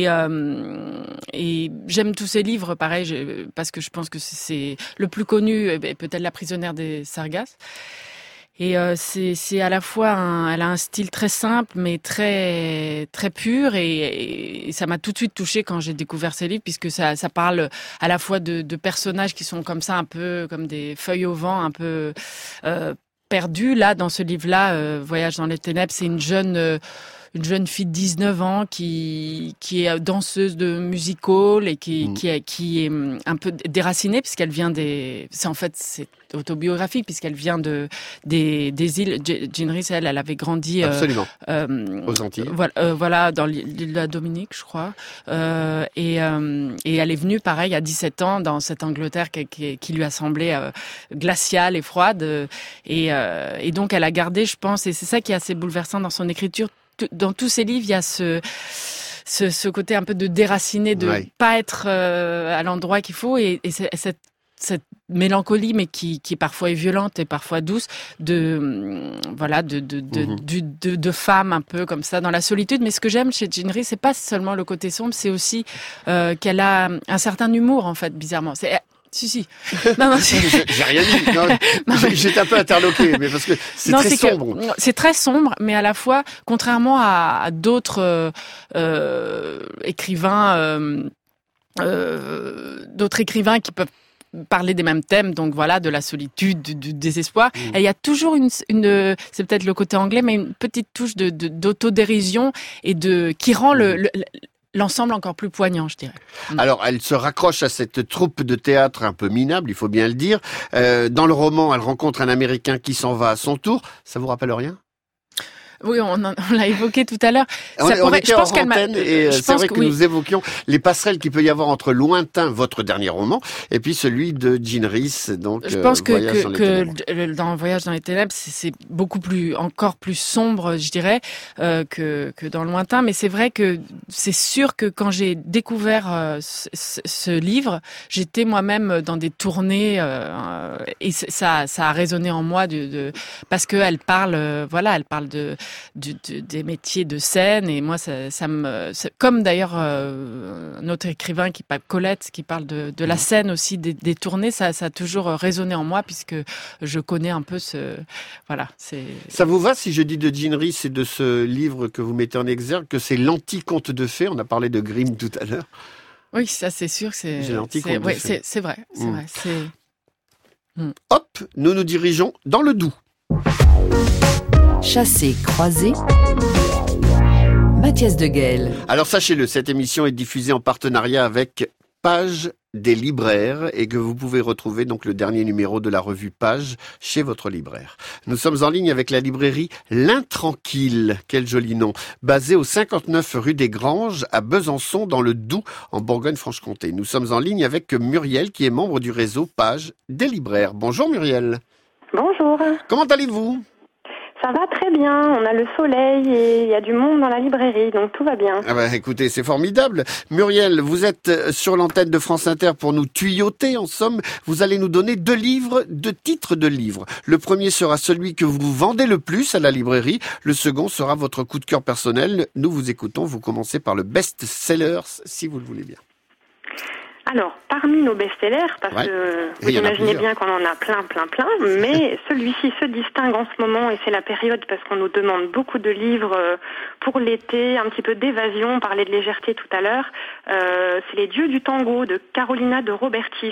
S3: j'aime tous ces livres, pareil, parce que je pense que c'est le plus connu, peut-être La prisonnière des Sargasses. Et c'est à la fois elle a un style très simple mais très très pur et ça m'a tout de suite touchée quand j'ai découvert ces livres, puisque ça parle à la fois de personnages qui sont comme ça, un peu comme des feuilles au vent, un peu perdus. Là, dans ce livre-là, Voyage dans les ténèbres, c'est une jeune jeune fille de 19 ans qui est danseuse de music hall et qui est un peu déracinée puisqu'elle vient c'est autobiographique puisqu'elle vient des îles. Jean Rhys, elle avait grandi
S1: absolument aux Antilles.
S3: Voilà, dans l'île de la Dominique, je crois. Et elle est venue, pareil, à 17 ans dans cette Angleterre qui lui a semblé glaciale et froide. Et donc, elle a gardé, je pense, et c'est ça qui est assez bouleversant dans son écriture. Dans tous ses livres, il y a ce côté un peu de déraciné, de pas être à l'endroit qu'il faut, et cette mélancolie, mais qui parfois est violente et parfois douce, de femmes un peu comme ça dans la solitude. Mais ce que j'aime chez Jean Rhys, c'est pas seulement le côté sombre, c'est aussi qu'elle a un certain humour, en fait, bizarrement. Si. Non,
S1: j'ai rien dit. Non, j'étais un peu interloqué, mais parce que c'est très sombre.
S3: C'est très sombre, mais à la fois, contrairement à d'autres écrivains qui peuvent parler des mêmes thèmes, donc voilà, de la solitude, du désespoir. Et il y a toujours une c'est peut-être le côté anglais, mais une petite touche d'autodérision et qui rend l'ensemble encore plus poignant, je dirais.
S1: Alors, elle se raccroche à cette troupe de théâtre un peu minable, il faut bien le dire. Dans le roman, elle rencontre un Américain qui s'en va à son tour. Ça vous rappelle rien ?
S3: Oui, on l'a évoqué tout à l'heure.
S1: On était en antenne et c'est vrai que nous évoquions les passerelles qu'il peut y avoir entre Lointain, votre dernier roman, et puis celui de Jean Rhys, donc
S3: je pense que dans Voyage dans les ténèbres, c'est encore plus sombre, je dirais, que dans Lointain. Mais c'est vrai que c'est sûr que quand j'ai découvert ce livre, j'étais moi-même dans des tournées et ça a résonné en moi parce que elle parle des métiers de scène, et moi comme d'ailleurs notre écrivain Colette qui parle de la scène aussi, des tournées, ça a toujours résonné en moi puisque je connais un peu ça vous va si je dis de Jean Rhys et de ce livre que vous mettez en exergue que c'est l'anti-conte de fées? On a parlé de Grimm tout à l'heure. Oui, ça c'est sûr, c'est vrai.
S1: Hop, nous nous dirigeons dans le Doubs.
S2: Chassé, croisé, Mathias Deguel.
S1: Alors sachez-le, cette émission est diffusée en partenariat avec Page des libraires et que vous pouvez retrouver donc le dernier numéro de la revue Page chez votre libraire. Nous sommes en ligne avec la librairie L'Intranquille, quel joli nom, basée au 59 rue des Granges à Besançon dans le Doubs en Bourgogne-Franche-Comté. Nous sommes en ligne avec Muriel qui est membre du réseau Page des libraires. Bonjour Muriel.
S5: Bonjour.
S1: Comment allez-vous ?
S5: Ça va très bien, on a le soleil et il y a du monde dans la librairie, donc tout va bien.
S1: Ah bah écoutez, c'est formidable. Muriel, vous êtes sur l'antenne de France Inter pour nous tuyauter, en somme. Vous allez nous donner 2 titres de livres. Le premier sera celui que vous vendez le plus à la librairie. Le second sera votre coup de cœur personnel. Nous vous écoutons, vous commencez par le best-seller, si vous le voulez bien.
S5: Alors, parmi nos best-sellers, parce que vous imaginez bien qu'on en a plein, mais celui-ci se distingue en ce moment, et c'est la période parce qu'on nous demande beaucoup de livres pour l'été, un petit peu d'évasion, on parlait de légèreté tout à l'heure. C'est Les Dieux du tango de Carolina de Robertis.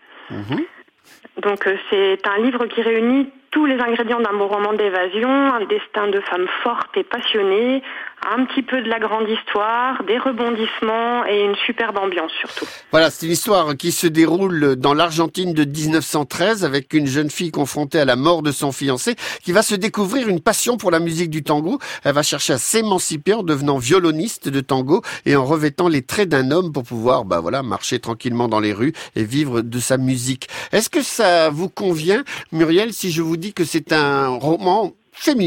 S5: Donc c'est un livre qui réunit tous les ingrédients d'un beau roman d'évasion, un destin de femme forte et passionnée, un petit peu de la grande histoire, des rebondissements et une superbe ambiance surtout.
S1: Voilà, c'est une histoire qui se déroule dans l'Argentine de 1913 avec une jeune fille confrontée à la mort de son fiancé qui va se découvrir une passion pour la musique du tango. Elle va chercher à s'émanciper en devenant violoniste de tango et en revêtant les traits d'un homme pour pouvoir marcher tranquillement dans les rues et vivre de sa musique. Est-ce que ça vous convient, Muriel, si je vous dis que c'est un roman féministe ?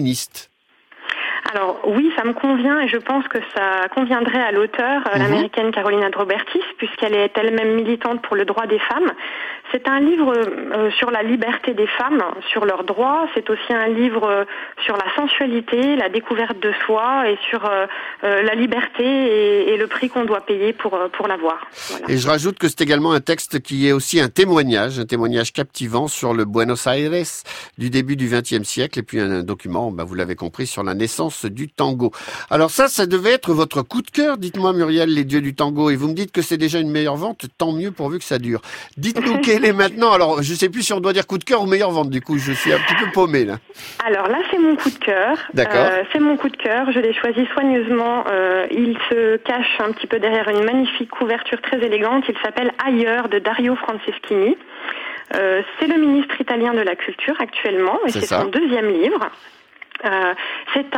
S5: Alors oui, ça me convient et je pense que ça conviendrait à l'auteure, l'américaine Carolina de Robertis, puisqu'elle est elle-même militante pour le droit des femmes. C'est un livre sur la liberté des femmes, sur leurs droits. C'est aussi un livre sur la sensualité, la découverte de soi et sur la liberté et le prix qu'on doit payer pour l'avoir. Voilà.
S1: Et je rajoute que c'est également un texte qui est aussi un témoignage captivant sur le Buenos Aires du début du XXe siècle et puis un document, vous l'avez compris, sur la naissance mœurs du tango. Alors ça devait être votre coup de cœur, dites-moi Muriel, Les Dieux du tango, et vous me dites que c'est déjà une meilleure vente, tant mieux pourvu que ça dure. Dites-nous quel est maintenant, alors je sais plus si on doit dire coup de cœur ou meilleure vente, du coup je suis un petit peu paumé là.
S5: Alors là, c'est mon coup de cœur.
S1: D'accord.
S5: C'est mon coup de cœur. Je l'ai choisi soigneusement. Il se cache un petit peu derrière une magnifique couverture très élégante. Il s'appelle Ailleurs de Dario Franceschini. C'est le ministre italien de la Culture actuellement et c'est son deuxième livre. C'est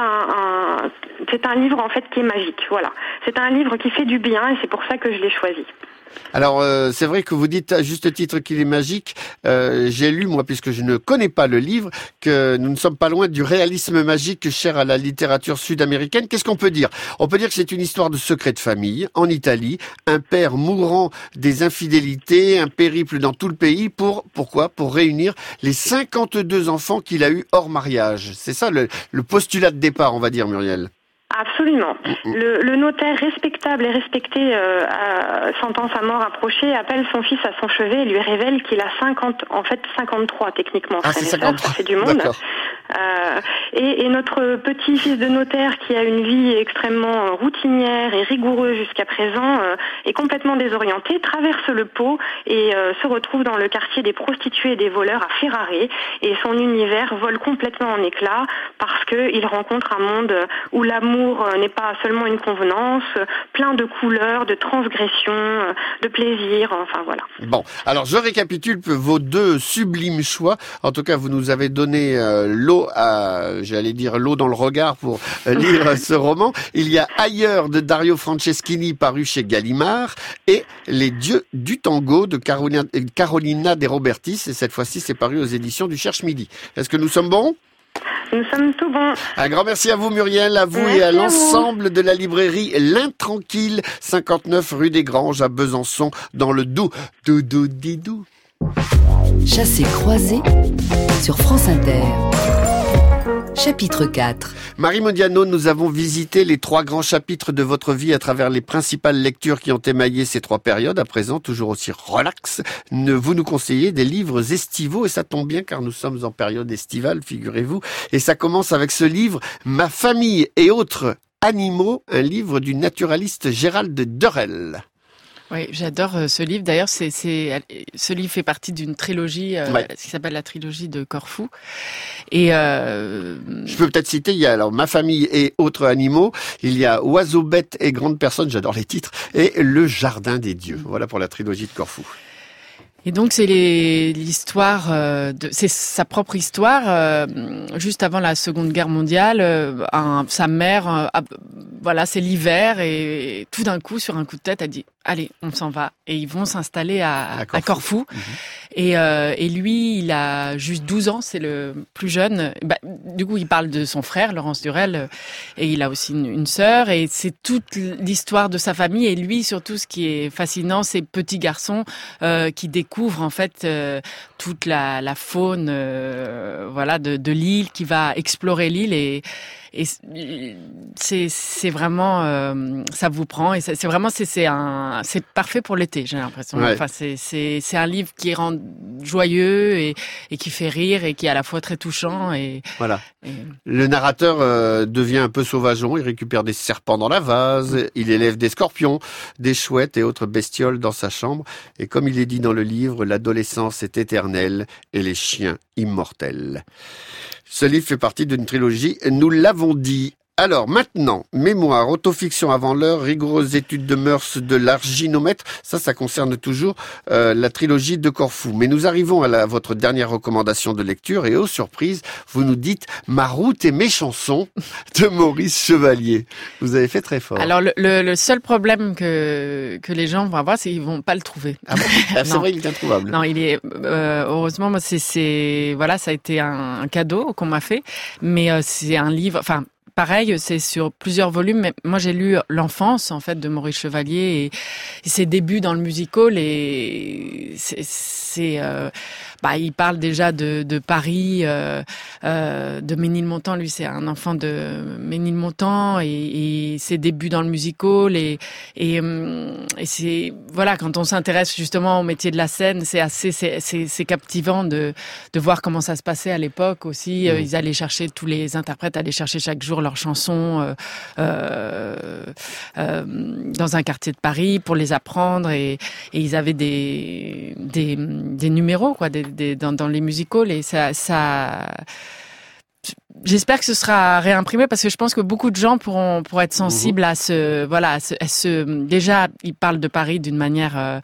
S5: un livre en fait qui est magique. Voilà. C'est un livre qui fait du bien et c'est pour ça que je l'ai choisi.
S1: Alors, c'est vrai que vous dites à juste titre qu'il est magique. J'ai lu, moi, puisque je ne connais pas le livre, que nous ne sommes pas loin du réalisme magique cher à la littérature sud-américaine. Qu'est-ce qu'on peut dire? On peut dire que c'est une histoire de secret de famille, en Italie, un père mourant des infidélités, un périple dans tout le pays. Pourquoi? Pour réunir les 52 enfants qu'il a eus hors mariage. C'est ça le postulat de départ, on va dire, Muriel.
S5: Absolument. Le notaire respectable et respecté, sentant sa mort approcher, appelle son fils à son chevet et lui révèle qu'il a 53 techniquement.
S1: Ah, c'est 53.
S5: C'est du monde. Et notre petit fils de notaire qui a une vie extrêmement routinière et rigoureuse jusqu'à présent est complètement désorienté, traverse le Pô et se retrouve dans le quartier des prostituées et des voleurs à Ferrare et son univers vole complètement en éclats parce qu'il rencontre un monde où l'amour n'est pas seulement une convenance, plein de couleurs, de transgressions, de plaisir, enfin voilà.
S1: Bon, alors je récapitule vos deux sublimes choix. En tout cas, vous nous avez donné l'eau dans le regard pour lire ce roman. Il y a Ailleurs de Dario Franceschini paru chez Gallimard et Les Dieux du tango de Carolina De Robertis. Et cette fois-ci, c'est paru aux éditions du Cherche Midi. Est-ce que nous sommes bons?
S5: Nous sommes tout bons.
S1: Un grand merci à vous Muriel, à vous
S5: merci
S1: et à l'ensemble de la librairie L'Intranquille, 59 rue des Granges à Besançon, dans le Doubs. Doudou-didou.
S2: Chassé croisé sur France Inter. Chapitre 4.
S1: Marie Modiano, nous avons visité les 3 grands chapitres de votre vie à travers les principales lectures qui ont émaillé ces 3 périodes. À présent, toujours aussi relax, vous nous conseillez des livres estivaux et ça tombe bien car nous sommes en période estivale, figurez-vous. Et ça commence avec ce livre, Ma famille et autres animaux, un livre du naturaliste Gérald Durrell.
S3: Oui, j'adore ce livre. D'ailleurs, ce livre fait partie d'une trilogie qui s'appelle la trilogie de Corfou. Et
S1: je peux peut-être citer, il y a alors Ma famille et autres animaux, il y a Oiseaux, bêtes et grandes personnes, j'adore les titres, et Le jardin des dieux. Voilà pour la trilogie de Corfou.
S3: Et donc c'est l'histoire, c'est sa propre histoire. Juste avant la Seconde Guerre mondiale, sa mère, c'est l'hiver et tout d'un coup, sur un coup de tête, elle dit allez, on s'en va. Et ils vont s'installer à Corfou. Et lui, il a juste 12 ans, c'est le plus jeune. Du coup, il parle de son frère, Laurence Durrell, et il a aussi une sœur. Et c'est toute l'histoire de sa famille. Et lui, surtout, ce qui est fascinant, c'est petits garçons qui découvrent en fait toute la faune de l'île, qui va explorer l'île et c'est vraiment ça vous prend et c'est parfait pour l'été, j'ai l'impression.
S1: Ouais.
S3: Enfin c'est un livre qui rend joyeux et qui fait rire et qui est à la fois très touchant et
S1: voilà. Le narrateur devient un peu sauvageon, il récupère des serpents dans la vase, il élève des scorpions, des chouettes et autres bestioles dans sa chambre et comme il est dit dans le livre, l'adolescence est éternelle et les chiens immortels. Ce livre fait partie d'une trilogie, nous l'avons dit. Alors maintenant, mémoire, autofiction avant l'heure, rigoureuse étude de mœurs de l'arginomètre, ça concerne toujours la trilogie de Corfou. Mais nous arrivons à votre dernière recommandation de lecture et aux surprises, vous nous dites « Ma route et mes chansons » de Maurice Chevalier. Vous avez fait très fort.
S3: Alors le seul problème que les gens vont avoir, c'est qu'ils vont pas le trouver.
S1: Ah bon c'est vrai, il est introuvable.
S3: Non, il est heureusement, moi ça a été un cadeau qu'on m'a fait, mais c'est un livre, enfin. Pareil, c'est sur plusieurs volumes, mais moi j'ai lu l'enfance en fait de Maurice Chevalier et ses débuts dans le musical et il parle déjà de Paris, de Ménilmontant. Lui, c'est un enfant de Ménilmontant et ses débuts dans le musical et c'est voilà, quand on s'intéresse justement au métier de la scène, c'est captivant de voir comment ça se passait à l'époque aussi. Ils allaient chercher, tous les interprètes allaient chercher chaque jour leurs chansons dans un quartier de Paris pour les apprendre, et ils avaient des numéros quoi, dans les music-halls, et ça j'espère que ce sera réimprimé, parce que je pense que beaucoup de gens pourront être sensibles à déjà, ils parlent de Paris d'une manière,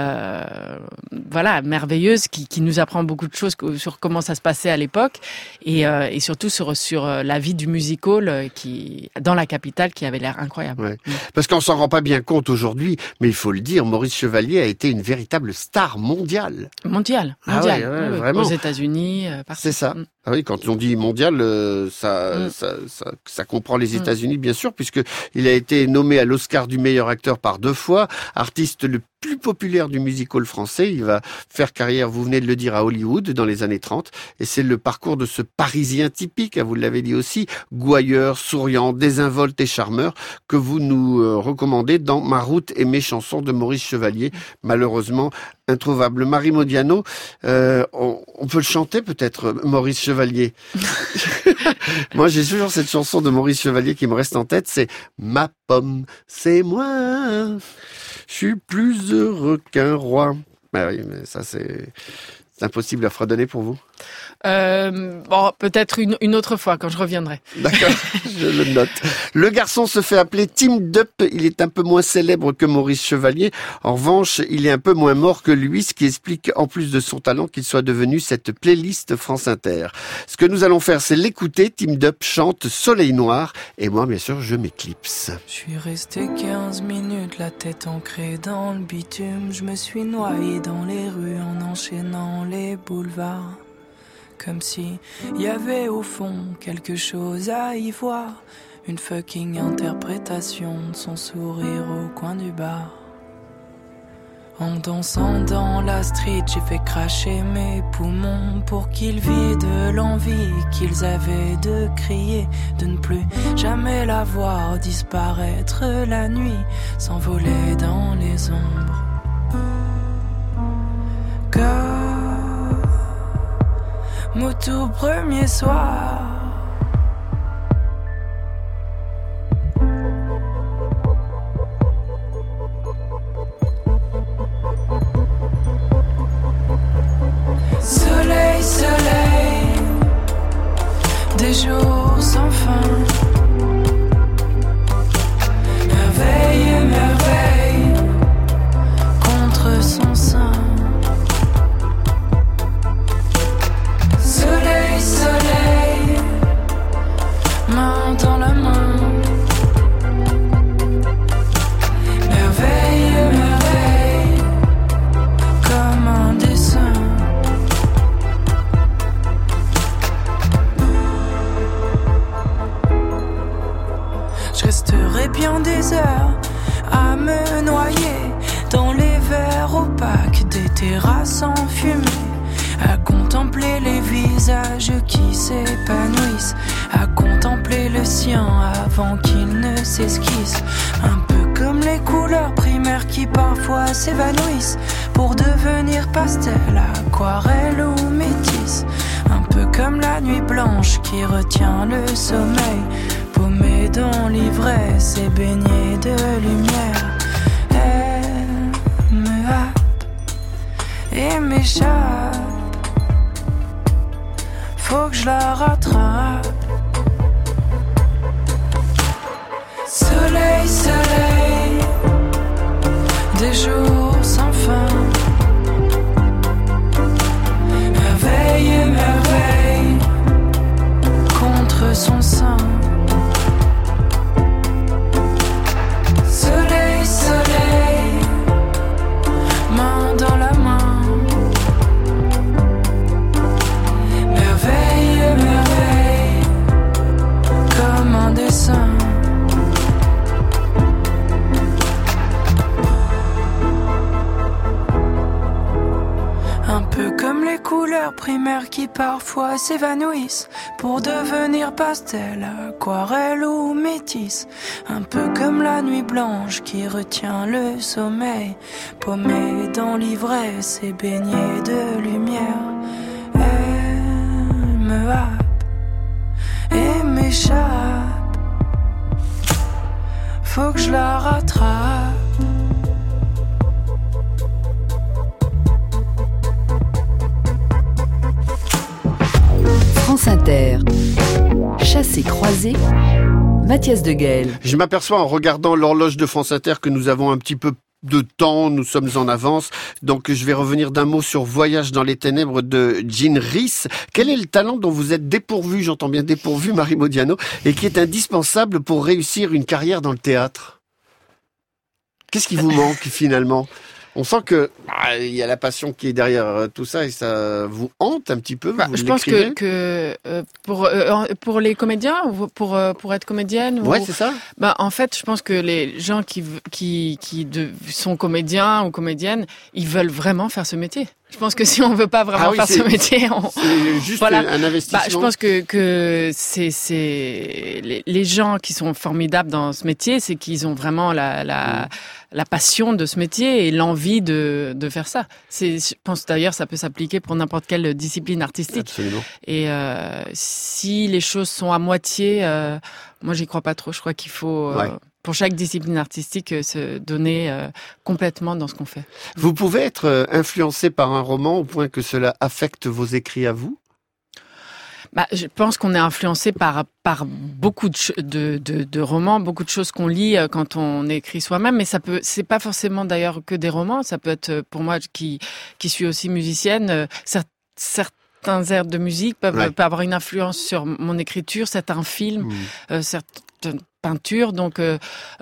S3: merveilleuse, qui nous apprend beaucoup de choses sur comment ça se passait à l'époque, et surtout sur la vie du music hall dans la capitale, qui avait l'air incroyable.
S1: Ouais. Parce qu'on s'en rend pas bien compte aujourd'hui, mais il faut le dire, Maurice Chevalier a été une véritable star mondiale.
S3: Mondiale.
S1: Ah ouais, vraiment.
S3: Aux États-Unis, partout.
S1: C'est ça. Ah oui, quand on dit mondial, ça comprend les États-Unis, bien sûr, puisque il a été nommé à l'Oscar du meilleur acteur par 2 fois, artiste le plus populaire du music-hall français. Il va faire carrière, vous venez de le dire, à Hollywood dans les années 30, et c'est le parcours de ce Parisien typique, vous l'avez dit aussi, gouailleur, souriant, désinvolte et charmeur, que vous nous recommandez dans Ma route et mes chansons de Maurice Chevalier, malheureusement introuvable. Marie Modiano, on peut le chanter peut-être, Maurice Chevalier. Moi, j'ai toujours cette chanson de Maurice Chevalier qui me reste en tête, c'est « Ma pomme, c'est moi, je suis plus heureux qu'un roi ». Ben oui, mais ça c'est impossible à fredonner pour vous.
S3: Peut-être une autre fois quand je reviendrai.
S1: D'accord, je le note. Le garçon se fait appeler Tim Dup. Il est un peu moins célèbre que Maurice Chevalier. En revanche, il est un peu moins mort que lui, ce qui explique, en plus de son talent, qu'il soit devenu cette playlist France Inter. Ce que nous allons faire, c'est l'écouter. Tim Dup chante Soleil Noir. Et moi, bien sûr, je m'éclipse.
S6: Je suis resté 15 minutes, la tête ancrée dans le bitume. Je me suis noyé dans les rues en enchaînant les boulevards. Comme si y avait au fond quelque chose à y voir. Une fucking interprétation de son sourire au coin du bar. En dansant dans la street, j'ai fait cracher mes poumons pour qu'ils vident l'envie qu'ils avaient de crier, de ne plus jamais la voir disparaître la nuit, s'envoler dans les ombres. Car mon tout premier soir, soleil, soleil, des jours sans fin, merveille, merveille, contre son sein. Soleil, soleil, main dans la main. Merveille, merveille, comme un dessin. Je resterai bien des heures à me noyer dans les verres opaques des terrasses enfumées, à contempler les visages qui s'épanouissent, à contempler le sien avant qu'il ne s'esquisse. Un peu comme les couleurs primaires qui parfois s'évanouissent pour devenir pastel, aquarelle ou métisse. Un peu comme la nuit blanche qui retient le sommeil, paumé dans l'ivresse et baigné de lumière. Elle me hâte et m'échappe, faut que je la rattrape. Soleil, soleil, des jours sans fin. Merveille, merveille, contre son sein. Soleil, soleil, main dans la main. Merveille, merveille. couleurs primaires qui parfois s'évanouissent pour devenir pastel, aquarelle ou métis. Un peu comme la nuit blanche qui retient le sommeil, paumée dans l'ivresse et baignée de lumière. Elle me happe et m'échappe, faut que je la rattrape.
S2: France Inter, Chassé croisé, Mathias Deguel.
S1: Je m'aperçois en regardant l'horloge de France Inter que nous avons un petit peu de temps, nous sommes en avance, donc je vais revenir d'un mot sur Voyage dans les ténèbres de Jean Rhys. Quel est le talent dont vous êtes dépourvu, j'entends bien dépourvu, Marie Modiano, et qui est indispensable pour réussir une carrière dans le théâtre? Qu'est-ce qui vous manque finalement? On sent que il y a la passion qui est derrière tout ça et ça vous hante un petit peu.
S3: Je pense que pour les comédiens ou pour être comédienne.
S1: Ouais, c'est ça.
S3: En fait, je pense que les gens qui sont comédiens ou comédiennes, ils veulent vraiment faire ce métier. Je pense que si on veut pas vraiment faire ce métier,
S1: c'est juste un investissement.
S3: Je pense que c'est les gens qui sont formidables dans ce métier, c'est qu'ils ont vraiment la passion de ce métier et l'envie de faire ça. Je pense d'ailleurs ça peut s'appliquer pour n'importe quelle discipline artistique.
S1: Absolument.
S3: Et si les choses sont à moitié, moi j'y crois pas trop. Je crois qu'il faut pour chaque discipline artistique se donner complètement dans ce qu'on fait.
S1: Vous pouvez être influencé par un roman au point que cela affecte vos écrits à vous?
S3: Je pense qu'on est influencé par beaucoup de romans, beaucoup de choses qu'on lit quand on écrit soi-même, mais c'est pas forcément d'ailleurs que des romans, ça peut être pour moi qui suis aussi musicienne, certains airs de musique peuvent avoir une influence sur mon écriture, certains films, certaines peintures, donc et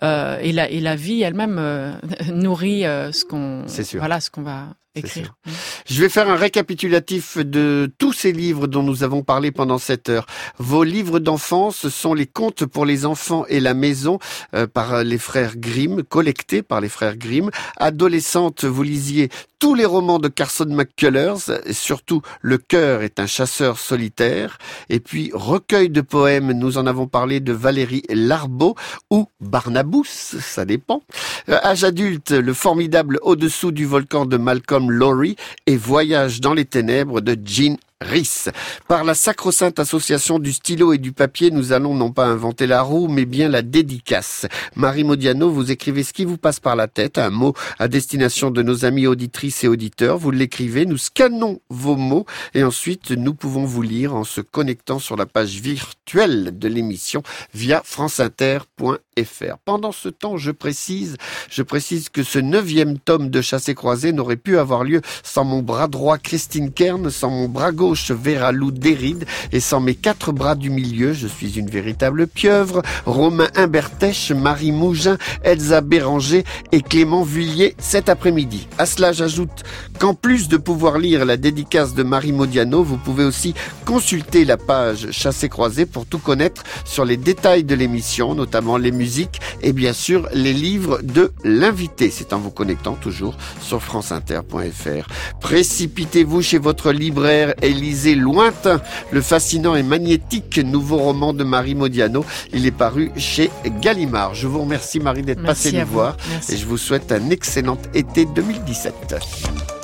S3: la vie elle-même nourrit ce qu'on va écrire.
S1: Je vais faire un récapitulatif de tous ces livres dont nous avons parlé pendant cette heure. Vos livres d'enfance sont les contes pour les enfants et la maison par les frères Grimm, collectés par les frères Grimm. Adolescente, vous lisiez tous les romans de Carson McCullers, et surtout Le cœur est un chasseur solitaire. Et puis recueil de poèmes, nous en avons parlé de Valérie Larbaud ou Barnabous, ça dépend. Âge adulte, le formidable Au-dessous du volcan de Malcolm Lowry et Voyage dans les ténèbres de Jean Rhys. Par la sacro-sainte association du stylo et du papier, nous allons non pas inventer la roue, mais bien la dédicace. Marie Modiano, vous écrivez ce qui vous passe par la tête, un mot à destination de nos amis auditrices et auditeurs. Vous l'écrivez, nous scannons vos mots et ensuite nous pouvons vous lire en se connectant sur la page virtuelle de l'émission via franceinter.fr. Pendant ce temps, je précise que ce 9e tome de Chassé croisé n'aurait pu avoir lieu sans mon bras droit Christine Kern, sans mon bras gauche Vera Lou Derride et sans mes 4 bras du milieu, je suis une véritable pieuvre, Romain Imbertèche, Marie Mougin, Elsa Béranger et Clément Vuillier cet après-midi. À cela, j'ajoute qu'en plus de pouvoir lire la dédicace de Marie Modiano, vous pouvez aussi consulter la page Chassé croisé pour tout connaître sur les détails de l'émission, notamment les musiques et bien sûr les livres de l'invité. C'est en vous connectant toujours sur franceinter.fr. Précipitez-vous chez votre libraire et lisez Lointain, le fascinant et magnétique nouveau roman de Marie Modiano. Il est paru chez Gallimard. Je vous remercie Marie d'être passée nous voir et je vous souhaite un excellent été 2017.